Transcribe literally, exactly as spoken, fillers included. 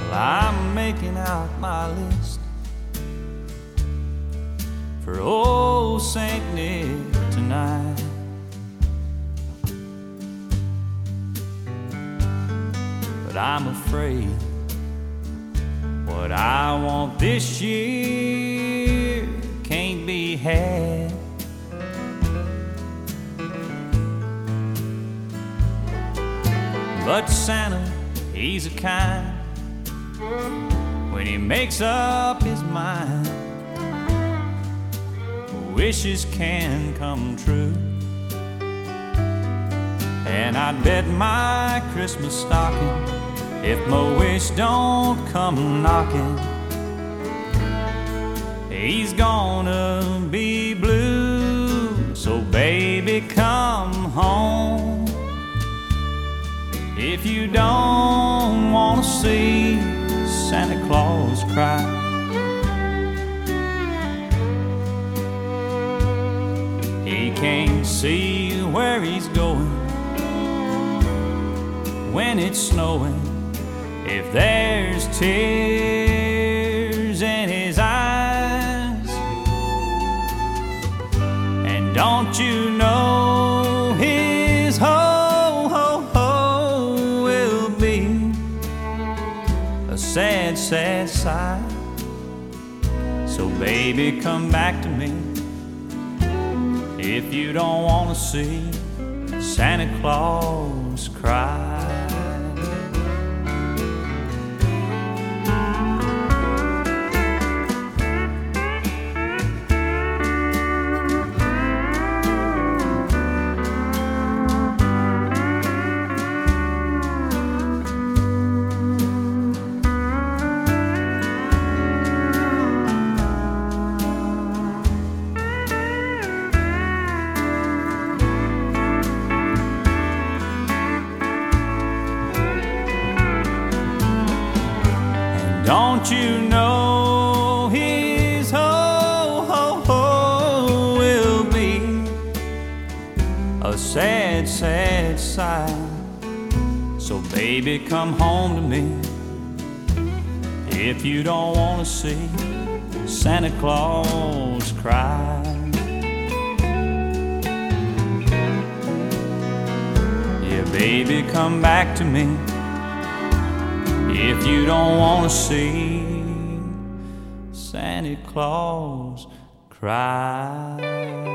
I'm making out my list for old Saint Nick tonight. But I'm afraid what I want this year can't be had. But Santa, he's a kind when he makes up his mind. Wishes can come true, and I'd bet my Christmas stocking if my wish don't come knocking, he's gonna be blue. So baby, come home if you don't wanna see Santa Claus cry. He can't see where he's going when it's snowing, if there's tears in his eyes. And don't you know his ho ho ho will be a sad, sad sight. So baby, come back to me if you don't want to see Santa Claus cry. Don't you know his ho ho ho will be a sad, sad sight. So baby, come home to me if you don't want to see Santa Claus cry. Yeah, baby, come back to me if you don't want to see Santa Claus cry.